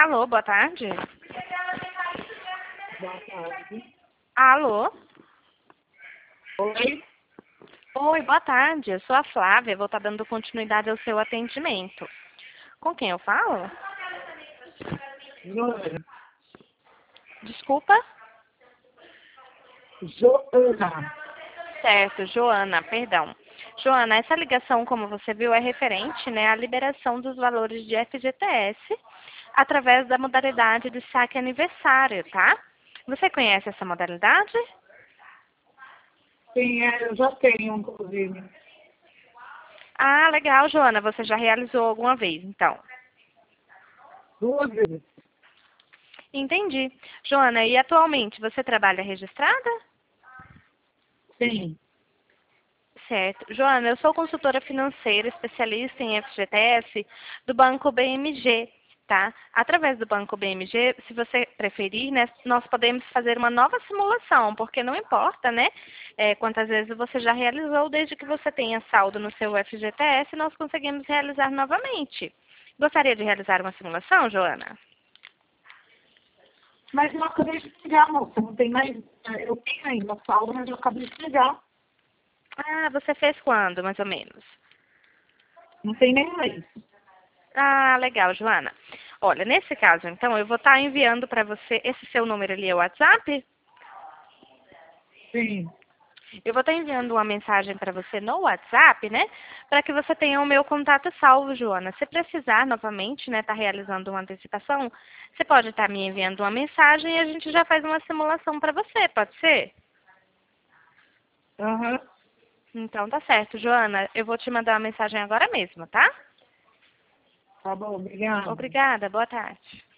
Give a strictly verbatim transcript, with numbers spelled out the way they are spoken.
Alô, boa tarde. Boa tarde. Alô? Oi? Oi, boa tarde. Eu sou a Flávia, vou estar dando continuidade ao seu atendimento. Com quem eu falo? Joana. Desculpa? Joana. Certo, Joana, perdão. Joana, essa ligação, como você viu, é referente, né, à liberação dos valores de F G T S através da modalidade de saque aniversário, tá? Você conhece essa modalidade? Sim, é, eu já tenho, inclusive. Ah, legal, Joana. Você já realizou alguma vez, então. Duas vezes. Entendi. Joana, e atualmente você trabalha registrada? Sim. Certo. Joana, eu sou consultora financeira, especialista em F G T S do Banco B M G, tá? Através do Banco B M G, se você preferir, né, nós podemos fazer uma nova simulação, porque não importa, né, é, quantas vezes você já realizou, desde que você tenha saldo no seu F G T S, nós conseguimos realizar novamente. Gostaria de realizar uma simulação, Joana? Mas eu acabei de pegar, moça. Não tem mais. Eu tenho ainda saldo, mas eu acabei de pegar. Ah, você fez quando, mais ou menos? Não tem nem mais. Ah, legal, Joana. Olha, nesse caso, então, eu vou estar enviando para você, esse seu número ali é o WhatsApp? Sim. Eu vou estar enviando uma mensagem para você no WhatsApp, né? Para que você tenha o meu contato salvo, Joana. Se precisar novamente, né, estar realizando uma antecipação, você pode estar me enviando uma mensagem e a gente já faz uma simulação para você, pode ser? Aham. Então tá certo, Joana. Eu vou te mandar uma mensagem agora mesmo, tá? Tá bom, obrigada. Obrigada, boa tarde.